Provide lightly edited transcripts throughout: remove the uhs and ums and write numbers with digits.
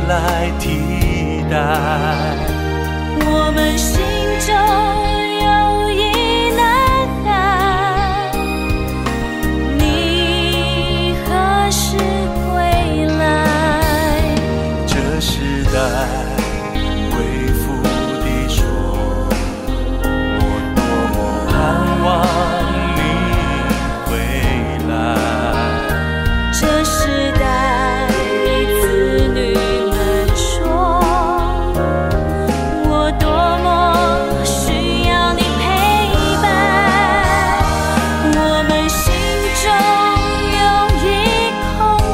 来替代。 我们心中有一呐喊，你何时归来？ 这时代为父的说，我多么盼望你回来。 这时代子女们说，我多么需要你陪伴。我们心中有一空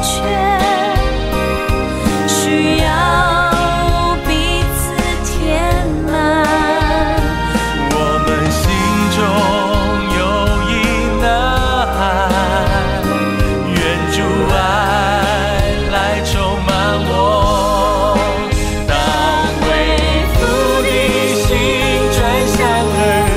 缺，需要彼此填满。 我们心中有一呐喊，愿主爱来充满我。当为父的心转向儿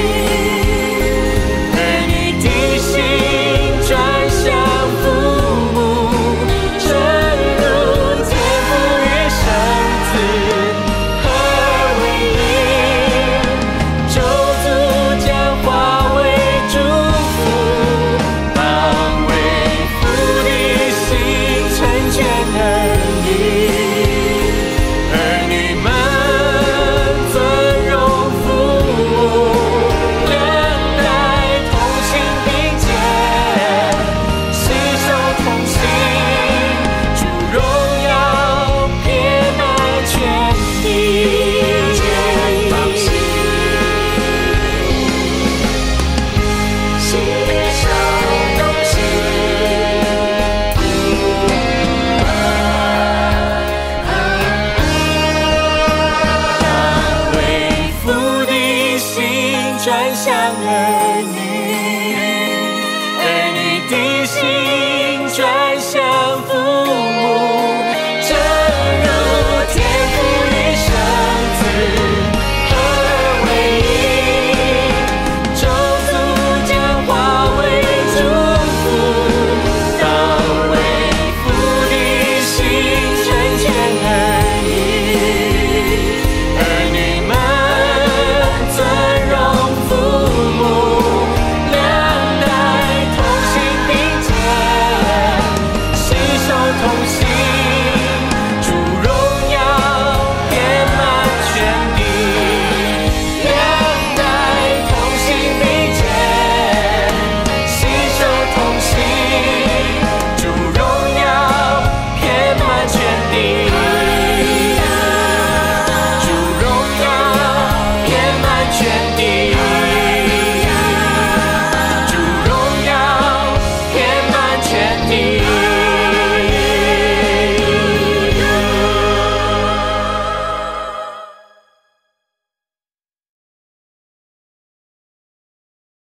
女，儿女的心转向父母，正如天父与圣子合为一，咒诅将化为祝福。当为父的心成全儿女，儿女们尊荣父母，忍耐同心并肩，携手同行，主荣耀遍满全地。携手同行，当为父的心转向儿女，儿女的心